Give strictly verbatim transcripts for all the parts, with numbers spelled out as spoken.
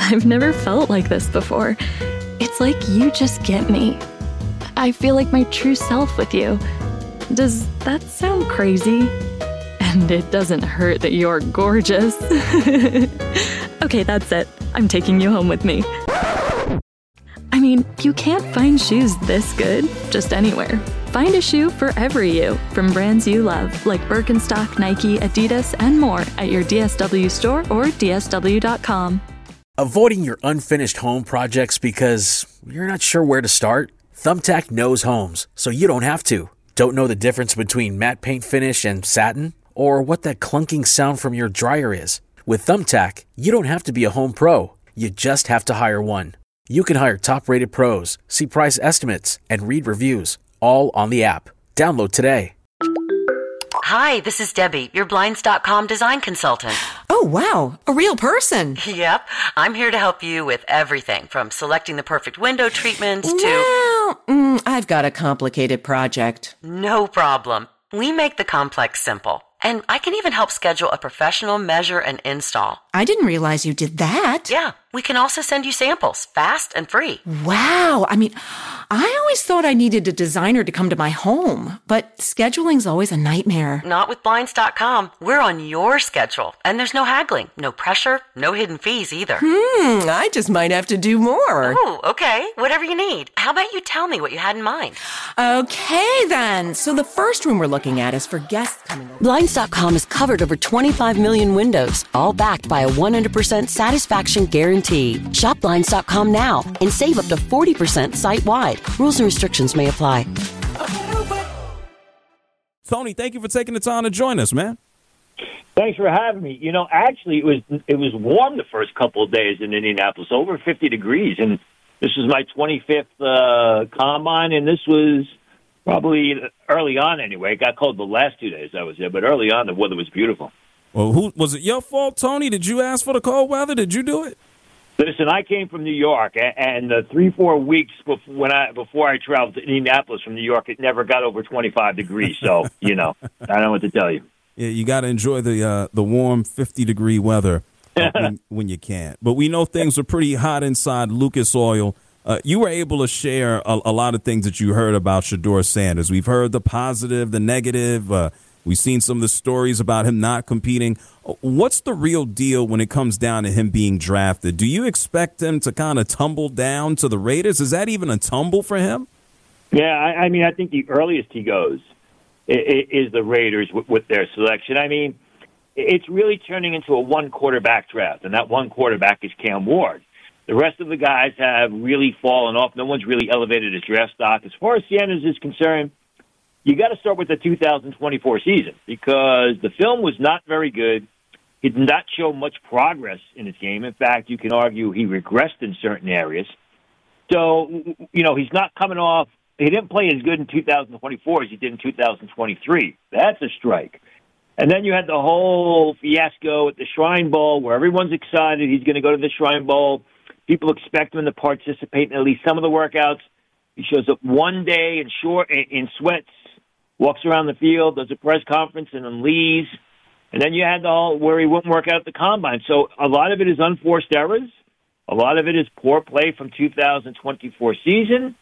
I've never felt like this before. It's like you just get me. I feel like my true self with you. Does that sound crazy? And it doesn't hurt that you're gorgeous. Okay, that's it. I'm taking you home with me. I mean, you can't find shoes this good just anywhere. Find a shoe for every you from brands you love, like Birkenstock, Nike, Adidas, and more at your D S W store or D S W dot com. Avoiding your unfinished home projects because you're not sure where to start? Thumbtack knows homes, so you don't have to. Don't know the difference between matte paint finish and satin? Or what that clunking sound from your dryer is? With Thumbtack, you don't have to be a home pro. You just have to hire one. You can hire top-rated pros, see price estimates, and read reviews, all on the app. Download today. Hi, this is Debbie, your Blinds dot com design consultant. Oh, wow. A real person. Yep. I'm here to help you with everything from selecting the perfect window treatments to... Well, mm, I've got a complicated project. No problem. We make the complex simple. And I can even help schedule a professional measure and install. I didn't realize you did that. Yeah, we can also send you samples, fast and free. Wow. I mean, I always thought I needed a designer to come to my home, but scheduling's always a nightmare. Not with Blinds dot com. We're on your schedule, and there's no haggling, no pressure, no hidden fees either. Hmm, I just might have to do more. Oh, okay. Whatever you need. How about you tell me what you had in mind? Okay, then. So the first room we're looking at is for guests coming over. Blinds dot com has covered over twenty-five million windows, all backed by a one hundred percent satisfaction guarantee. Shop Blinds dot com now and save up to forty percent site-wide. Rules and restrictions may apply. Tony, thank you for taking the time to join us, man. Thanks for having me. You know, actually, it was it was warm the first couple of days in Indianapolis, over fifty degrees, and this was my twenty-fifth uh, combine, and this was probably early on anyway. It got cold the last two days I was there, but early on the weather was beautiful. Well, who was it? Your fault, Tony? Did you ask for the cold weather? Did you do it? Listen, I came from New York, and the three, four weeks before, when I before I traveled to Indianapolis from New York, it never got over twenty-five degrees. So, you know, I don't know what to tell you. Yeah, you got to enjoy the uh, the warm fifty degree weather uh, when, when you can. But we know things are pretty hot inside Lucas Oil. Uh, you were able to share a, a lot of things that you heard about Shedeur Sanders. We've heard the positive, the negative. Uh, we've seen some of the stories about him not competing. What's the real deal when it comes down to him being drafted? Do you expect him to kind of tumble down to the Raiders? Is that even a tumble for him? Yeah, I, I mean, I think the earliest he goes is the Raiders with, with their selection. I mean, it's really turning into a one-quarterback draft, and that one quarterback is Cam Ward. The rest of the guys have really fallen off. No one's really elevated his draft stock. As far as Sanders is concerned, you got to start with the two thousand twenty-four season because the film was not very good. He did not show much progress in his game. In fact, you can argue he regressed in certain areas. So, you know, he's not coming off. He didn't play as good in two thousand twenty-four as he did in two thousand twenty-three. That's a strike. And then you had the whole fiasco at the Shrine Bowl where everyone's excited. He's going to go to the Shrine Bowl. People expect him to participate in at least some of the workouts. He shows up one day in short, in sweats, walks around the field, does a press conference, and then leaves. And then you had the whole where he wouldn't work out at the combine. So a lot of it is unforced errors. A lot of it is poor play from two thousand twenty-four season.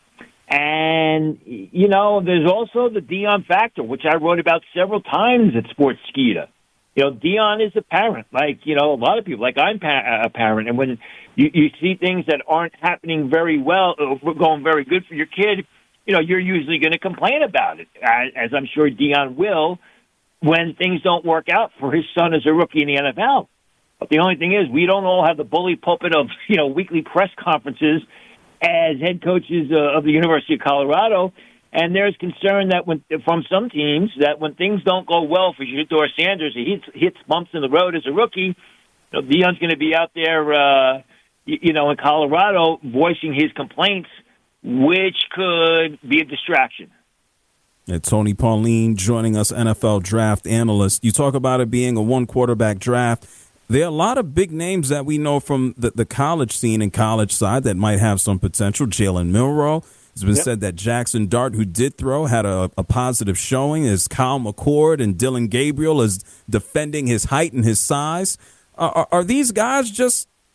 And, you know, there's also the Deion factor, which I wrote about several times at Sportskeeda. You know, Deion is a parent, like, you know, a lot of people, like I'm pa- a parent. And when you, you see things that aren't happening very well, or going very good for your kid, you know, you're usually going to complain about it, as I'm sure Deion will, when things don't work out for his son as a rookie in the N F L. But the only thing is, we don't all have the bully pulpit of, you know, weekly press conferences as head coaches uh, of the University of Colorado. And there's concern that when from some teams that when things don't go well for Shedeur Sanders, he hits, hits bumps in the road as a rookie. You know, Deion's going to be out there, uh, you, you know, in Colorado voicing his complaints, which could be a distraction. Yeah, Tony Pauline joining us, N F L draft analyst. You talk about it being a one-quarterback draft. There are a lot of big names that we know from the, the college scene and college side that might have some potential. Jalen Milroe. It's been yep. said that Jackson Dart, who did throw, had a, a positive showing. As Kyle McCord and Dylan Gabriel is defending his height and his size. Are, are, are these guys just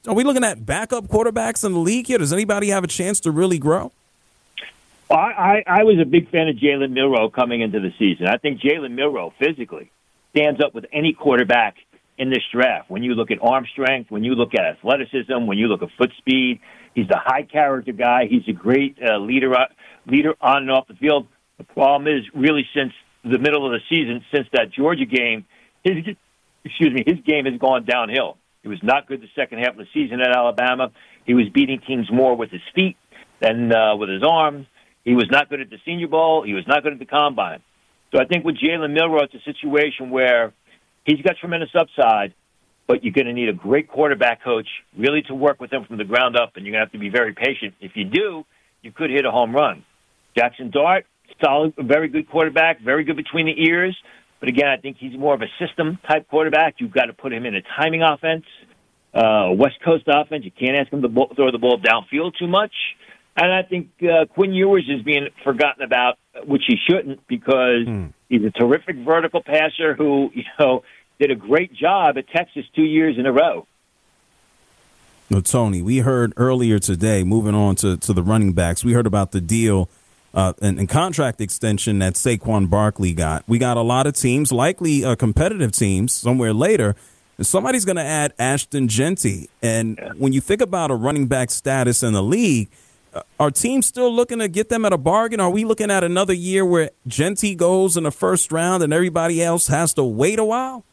Are we looking at backup quarterbacks in the league here? Does anybody have a chance to really grow? Well, I, I, I was a big fan of Jalen Milroe coming into the season. I think Jalen Milroe physically stands up with any quarterback in this draft. When you look at arm strength, when you look at athleticism, when you look at foot speed, he's a high-character guy. He's a great uh, leader, uh, leader on and off the field. The problem is, really, since the middle of the season, since that Georgia game, his excuse me, his game has gone downhill. He was not good the second half of the season at Alabama. He was beating teams more with his feet than uh, with his arms. He was not good at the Senior Bowl. He was not good at the Combine. So I think with Jalen Milroe, it's a situation where he's got tremendous upside, but you're going to need a great quarterback coach really to work with him from the ground up, and you're going to have to be very patient. If you do, you could hit a home run. Jackson Dart, solid, very good quarterback, very good between the ears. But again, I think he's more of a system-type quarterback. You've got to put him in a timing offense, uh, West Coast offense. You can't ask him to ball, throw the ball downfield too much. And I think uh, Quinn Ewers is being forgotten about, which he shouldn't, because hmm. he's a terrific vertical passer who, you know, did a great job at Texas two years in a row. No, Tony, we heard earlier today, moving on to, to the running backs, we heard about the deal uh, and, and contract extension that Saquon Barkley got. We got a lot of teams, likely uh, competitive teams, somewhere later. And somebody's going to add Ashton Jeanty. And yeah. when you think about a running back status in the league, uh, are teams still looking to get them at a bargain? Are we looking at another year where Jeanty goes in the first round and everybody else has to wait a while?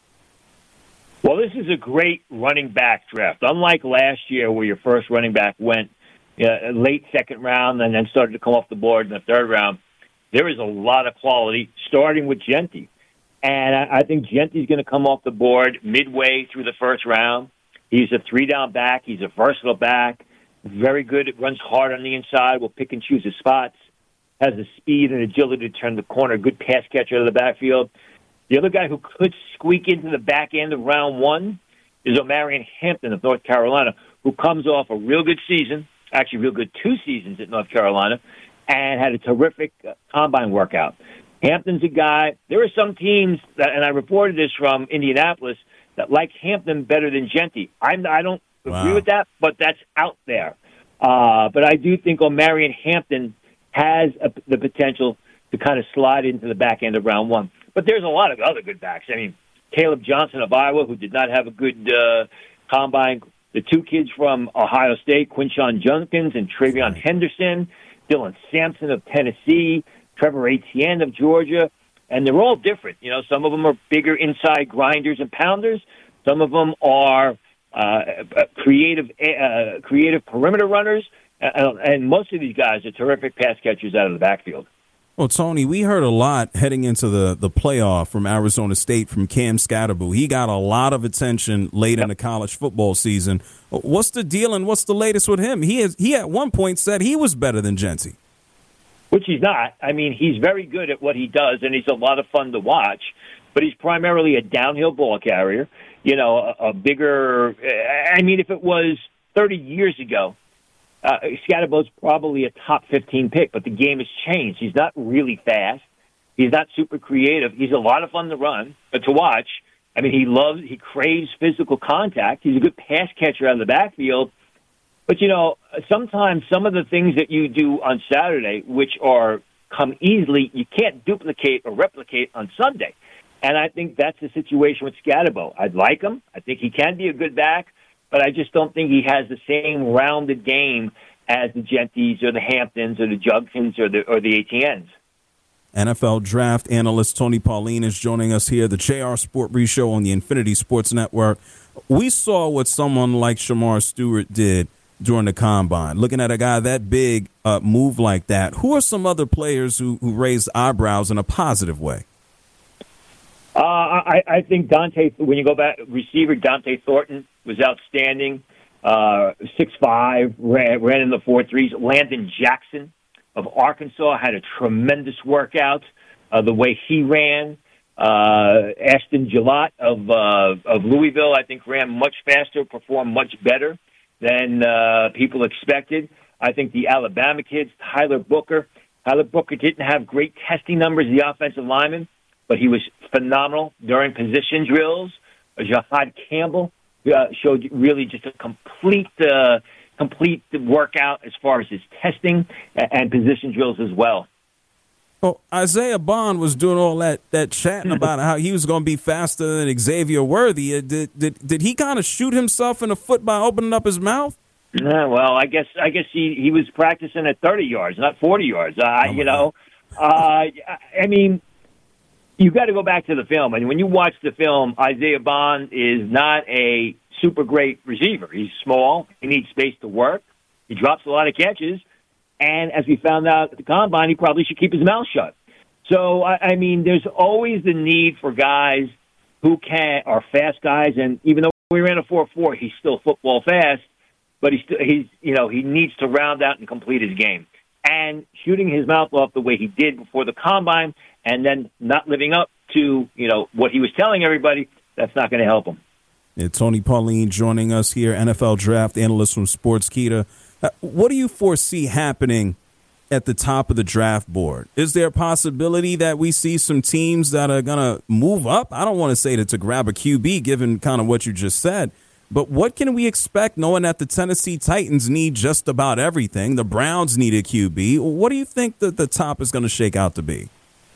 Well, this is a great running back draft. Unlike last year where your first running back went uh, late second round and then started to come off the board in the third round, there is a lot of quality, starting with Jeanty. And I, I think Jeanty's going to come off the board midway through the first round. He's a three-down back. He's a versatile back. Very good. Runs hard on the inside. Will pick and choose his spots. Has the speed and agility to turn the corner. Good pass catcher out of the backfield. The other guy who could squeak into the back end of round one is Omarion Hampton of North Carolina, who comes off a real good season, actually real good two seasons at North Carolina, and had a terrific uh, combine workout. Hampton's a guy. There are some teams, that, and I reported this from Indianapolis, that like Hampton better than Jeanty. I'm, I don't wow. agree with that, but that's out there. Uh, but I do think Omarion Hampton has a, the potential to kind of slide into the back end of round one. But there's a lot of other good backs. I mean, Caleb Johnson of Iowa, who did not have a good uh, combine. The two kids from Ohio State, Quinshon Judkins and Travion Henderson. Dylan Sampson of Tennessee. Trevor Etienne of Georgia. And they're all different. You know, some of them are bigger inside grinders and pounders. Some of them are uh, creative, uh, creative perimeter runners. Uh, and most of these guys are terrific pass catchers out of the backfield. Well, Tony, we heard a lot heading into the, the playoff from Arizona State from Cam Scatterboo. He got a lot of attention late yep. in the college football season. What's the deal and what's the latest with him? He has, he at one point said he was better than Jeanty. Which he's not. I mean, he's very good at what he does, and he's a lot of fun to watch. But he's primarily a downhill ball carrier. You know, a, a bigger – I mean, if it was thirty years ago, Uh, Scatterboo's probably a top fifteen pick, but the game has changed. He's not really fast. He's not super creative. He's a lot of fun to run, but to watch. I mean, he loves, he craves physical contact. He's a good pass catcher out of the backfield. But, you know, sometimes some of the things that you do on Saturday, which are come easily, you can't duplicate or replicate on Sunday. And I think that's the situation with Scatterboo. I'd like him. I think he can be a good back. But I just don't think he has the same rounded game as the Jeantys or the Hamptons or the Judkins or the or the Etiennes. N F L draft analyst Tony Pauline is joining us here, the J R Sport Brief Show on the Infinity Sports Network. We saw what someone like Shamar Stewart did during the Combine. Looking at a guy that big uh, move like that, who are some other players who, who raised eyebrows in a positive way? Uh, I, I think Dante, when you go back, receiver Dante Thornton was outstanding. Uh, six five, ran, ran in the four threes. Landon Jackson of Arkansas had a tremendous workout. Uh, the way he ran. Uh, Ashton Gillott of uh, of Louisville, I think, ran much faster, performed much better than uh, people expected. I think the Alabama kids, Tyler Booker. Tyler Booker didn't have great testing numbers, the offensive lineman, but he was phenomenal during position drills. Jahad Campbell uh, showed really just a complete uh, complete workout as far as his testing and position drills as well. Well, Isaiah Bond was doing all that, that chatting about how he was going to be faster than Xavier Worthy. Did did did he kind of shoot himself in the foot by opening up his mouth? Yeah, well, I guess I guess he, he was practicing at thirty yards, not forty yards. Uh, oh you know, uh, I mean, you got to go back to the film, and when you watch the film, Isaiah Bond is not a super great receiver. He's small. He needs space to work. He drops a lot of catches. And as we found out at the Combine, he probably should keep his mouth shut. So, I, I mean, there's always the need for guys who can are fast guys. And even though we ran a four four, he's still football fast. But he's, he's, you know, he needs to round out and complete his game. And shooting his mouth off the way he did before the Combine and then not living up to, you know, what he was telling everybody, that's not going to help him. It's Tony Pauline joining us here, N F L draft analyst from Sportskeeda. Uh, what do you foresee happening at the top of the draft board? Is there a possibility that we see some teams that are going to move up? I don't want to say that to grab a Q B, given kind of what you just said, but what can we expect knowing that the Tennessee Titans need just about everything? The Browns need a Q B. What do you think that the top is going to shake out to be?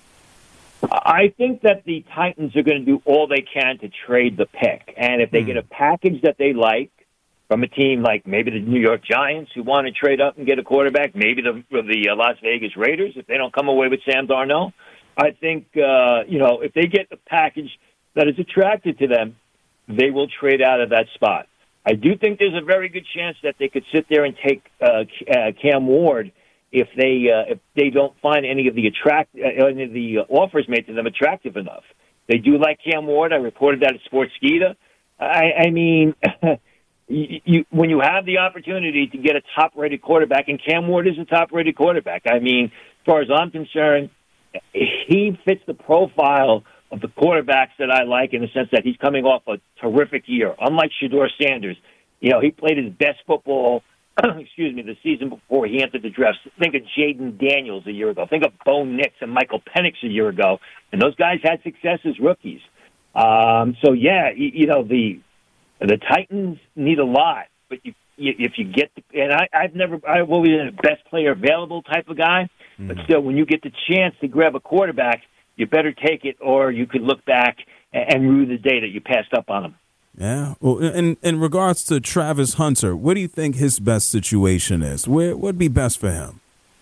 I think that the Titans are going to do all they can to trade the pick. And if they mm. get a package that they like, from a team like maybe the New York Giants who want to trade up and get a quarterback, maybe the the uh, Las Vegas Raiders if they don't come away with Sam Darnold. I think, uh, you know, if they get the package that is attracted to them, they will trade out of that spot. I do think there's a very good chance that they could sit there and take uh, uh, Cam Ward if they uh, if they don't find any of the attract uh, any of the offers made to them attractive enough. They do like Cam Ward. I reported that at Sportskeeda. I, I mean... You, you, when you have the opportunity to get a top-rated quarterback, and Cam Ward is a top-rated quarterback, I mean, as far as I'm concerned, he fits the profile of the quarterbacks that I like in the sense that he's coming off a terrific year. Unlike Shedeur Sanders, you know, he played his best football, excuse me, the season before he entered the draft. Think of Jaden Daniels a year ago. Think of Bo Nix and Michael Penix a year ago. And those guys had success as rookies. Um, so, yeah, you, you know, the... The Titans need a lot, but you, you, if you get the, and I, I've never, I've always been a best player available type of guy, mm-hmm. but still, when you get the chance to grab a quarterback, you better take it, or you could look back and, and rue the day that you passed up on him. Yeah. Well, in in regards to Travis Hunter, what do you think his best situation is? Where would be best for him?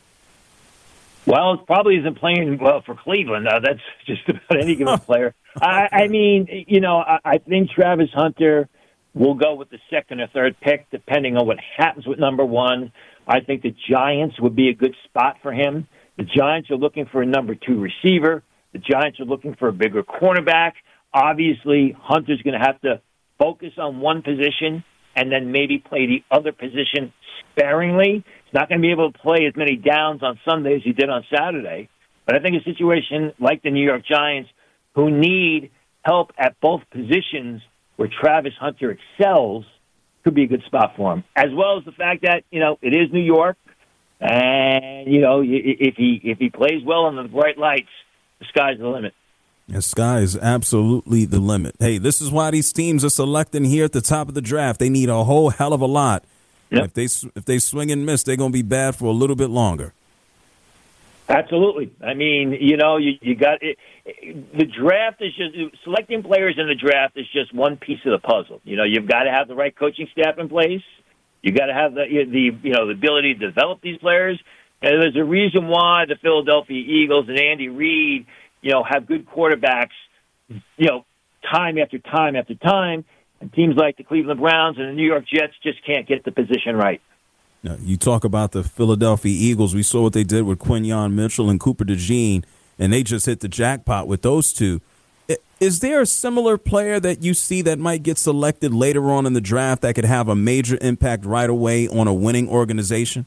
Well, it probably isn't playing well for Cleveland. Uh, that's just about any given player. I, I mean, you know, I, I think Travis Hunter. We'll go with the second or third pick, depending on what happens with number one. I think the Giants would be a good spot for him. The Giants are looking for a number two receiver. The Giants are looking for a bigger cornerback. Obviously, Hunter's going to have to focus on one position and then maybe play the other position sparingly. He's not going to be able to play as many downs on Sunday as he did on Saturday. But I think a situation like the New York Giants, who need help at both positions, where Travis Hunter excels, could be a good spot for him. As well as the fact that, you know, it is New York, and, you know, if he if he plays well in the bright lights, the sky's the limit. The sky is absolutely the limit. Hey, this is why these teams are selecting here at the top of the draft. They need a whole hell of a lot. Yep. If they if they swing and miss, they're going to be bad for a little bit longer. Absolutely. I mean, you know, you, you got it. The draft is just selecting players in the draft is just one piece of the puzzle. You know, you've got to have the right coaching staff in place. You got to have the the you know the ability to develop these players. And there's a reason why the Philadelphia Eagles and Andy Reid, you know, have good quarterbacks, you know, time after time after time. And teams like the Cleveland Browns and the New York Jets just can't get the position right. Now, you talk about the Philadelphia Eagles. We saw what they did with Quinyon Mitchell and Cooper DeJean, and they just hit the jackpot with those two. Is there a similar player that you see that might get selected later on in the draft that could have a major impact right away on a winning organization?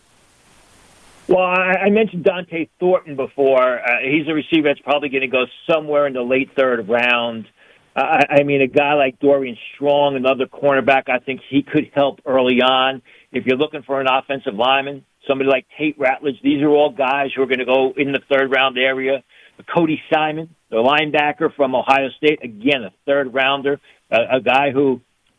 Well, I mentioned Dante Thornton before. Uh, he's a receiver that's probably going to go somewhere in the late third round. Uh, I mean, a guy like Dorian Strong, another cornerback, I think he could help early on. If you're looking for an offensive lineman, somebody like Tate Ratledge, these are all guys who are going to go in the third round area. Cody Simon, the linebacker from Ohio State, again, a third rounder, a, a guy who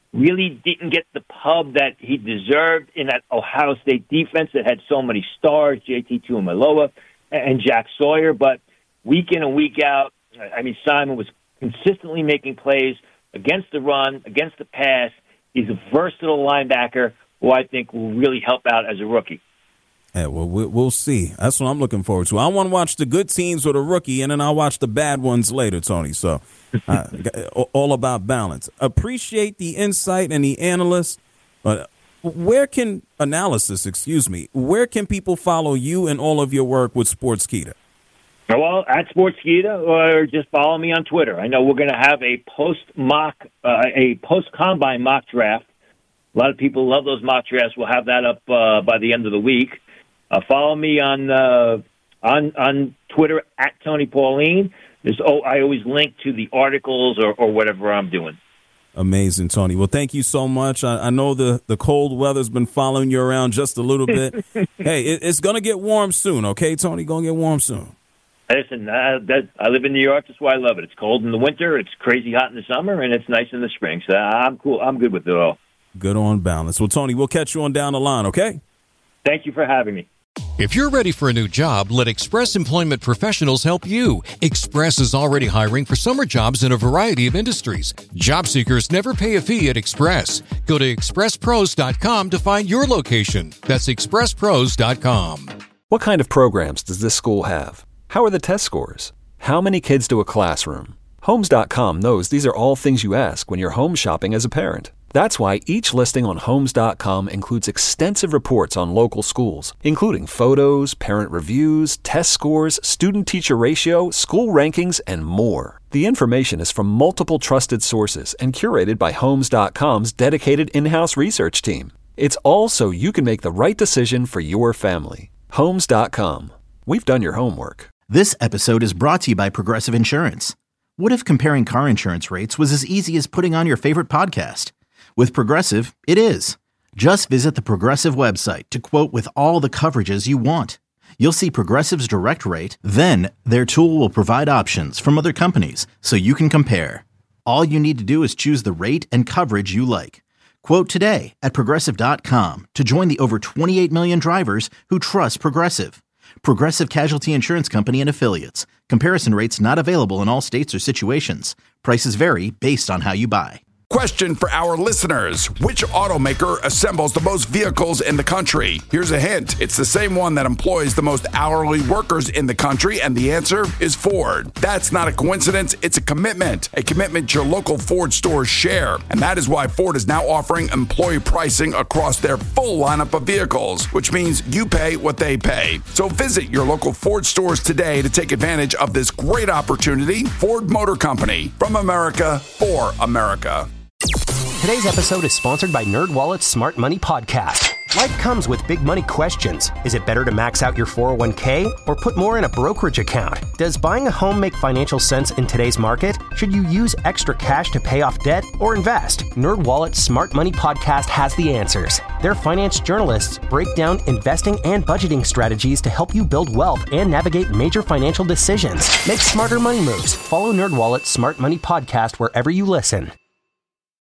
really didn't get the pub that he deserved in that Ohio State defense that had so many stars, J T Tuimoloau and Jack Sawyer. But week in and week out, I mean, Simon was consistently making plays against the run, against the pass. He's a versatile linebacker who I think will really help out as a rookie. Yeah, well, we'll see. That's what I'm looking forward to. I want to watch the good teams with a rookie, and then I'll watch the bad ones later, Tony. So uh, all about balance. Appreciate the insight and the analyst. But where can analysis, excuse me, where can people follow you and all of your work with Sportskeeda? Well, at Sportskeeda, or just follow me on Twitter. I know we're going to have a post-mock, uh, a post-combine mock draft. A lot of people love those mock drafts. We'll have that up uh, by the end of the week. Uh, follow me on uh, on on Twitter at Tony Pauline. There's, oh, I always link to the articles or, or whatever I'm doing. Amazing, Tony. Well, thank you so much. I, I know the, the cold weather's been following you around just a little bit. Hey, it, it's going to get warm soon, okay, Tony? Going to get warm soon. Listen, uh, that, I live in New York. That's why I love it. It's cold in the winter. It's crazy hot in the summer, and it's nice in the spring. So I'm cool. I'm good with it all. Good on balance. Well, Tony, we'll catch you on down the line, okay? Thank you for having me. If you're ready for a new job, let Express Employment Professionals help you. Express is already hiring for summer jobs in a variety of industries. Job seekers never pay a fee at Express. Go to express pros dot com to find your location. That's express pros dot com. What kind of programs does this school have? How are the test scores? How many kids do a classroom? Homes dot com knows these are all things you ask when you're home shopping as a parent. That's why each listing on Homes dot com includes extensive reports on local schools, including photos, parent reviews, test scores, student-teacher ratio, school rankings, and more. The information is from multiple trusted sources and curated by Homes dot com's dedicated in-house research team. It's all so you can make the right decision for your family. Homes dot com. We've done your homework. This episode is brought to you by Progressive Insurance. What if comparing car insurance rates was as easy as putting on your favorite podcast? With Progressive, it is. Just visit the Progressive website to quote with all the coverages you want. You'll see Progressive's direct rate, then their tool will provide options from other companies so you can compare. All you need to do is choose the rate and coverage you like. Quote today at progressive dot com to join the over twenty-eight million drivers who trust Progressive. Progressive Casualty Insurance Company and Affiliates. Comparison rates not available in all states or situations. Prices vary based on how you buy. Question for our listeners. Which automaker assembles the most vehicles in the country? Here's a hint. It's the same one that employs the most hourly workers in the country, and the answer is Ford. That's not a coincidence. It's a commitment. A commitment your local Ford stores share. And that is why Ford is now offering employee pricing across their full lineup of vehicles, which means you pay what they pay. So visit your local Ford stores today to take advantage of this great opportunity. Ford Motor Company. From America, for America. Today's episode is sponsored by NerdWallet's Smart Money Podcast. Life comes with big money questions. Is it better to max out your four oh one k or put more in a brokerage account? Does buying a home make financial sense in today's market? Should you use extra cash to pay off debt or invest? NerdWallet's Smart Money Podcast has the answers. Their finance journalists break down investing and budgeting strategies to help you build wealth and navigate major financial decisions. Make smarter money moves. Follow NerdWallet's Smart Money Podcast wherever you listen.